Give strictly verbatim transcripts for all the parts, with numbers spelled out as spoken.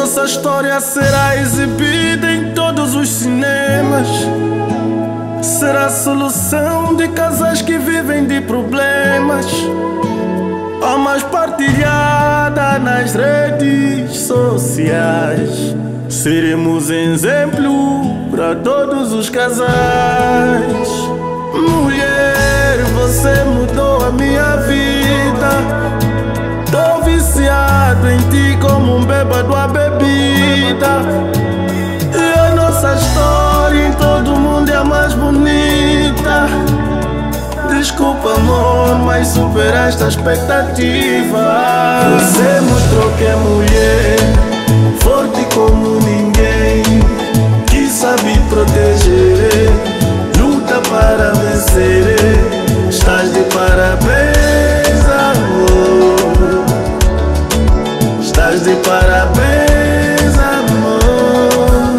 nossa história será exibida em todos os cinemas. Será a solução de casais que vivem de problemas, a mais partilhada nas redes sociais. Seremos exemplo para todos os casais. Mulher, você mudou a minha vida. Tô viciado em ti como um bêbado a bebida. E a nossa história em todo mundo é a mais bonita. Desculpa amor, mas supera esta expectativa. Você mostrou que é mulher, forte como ninguém, que sabe proteger, luta para vencer. Estás de parabéns amor, estás de parabéns amor.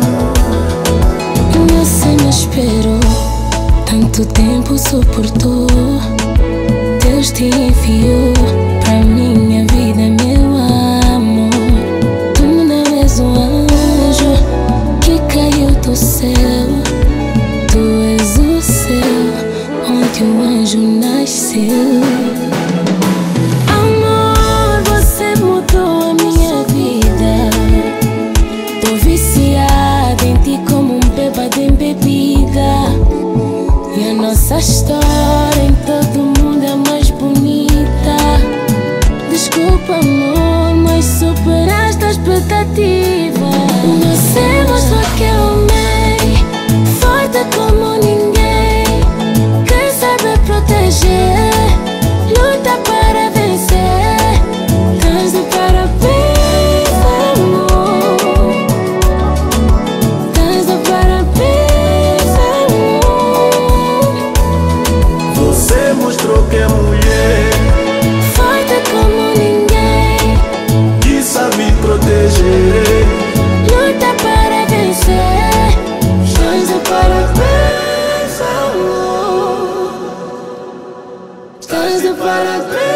Você me esperou, tanto tempo suportou. Deus te enviou pra minha vida, meu amor. Tu não és um anjo que caiu do céu. Tu és o céu onde o anjo nasceu. Amor, você mudou a minha vida. Tô viciada em ti como um bêbado em bebida. E a nossa história em todo mundo é a mais bonita. Desculpa amor, mas superaste a expectativa. Você mostrou que eu amei, forte como ninguém, que sabe proteger, luta para vencer. Estás de parabéns amor, estás de parabéns amor. Você mostrou que é mulher, Forte como ninguém, que sabe proteger, luta para vencer. Estás de parabéns amor, estás de parabéns.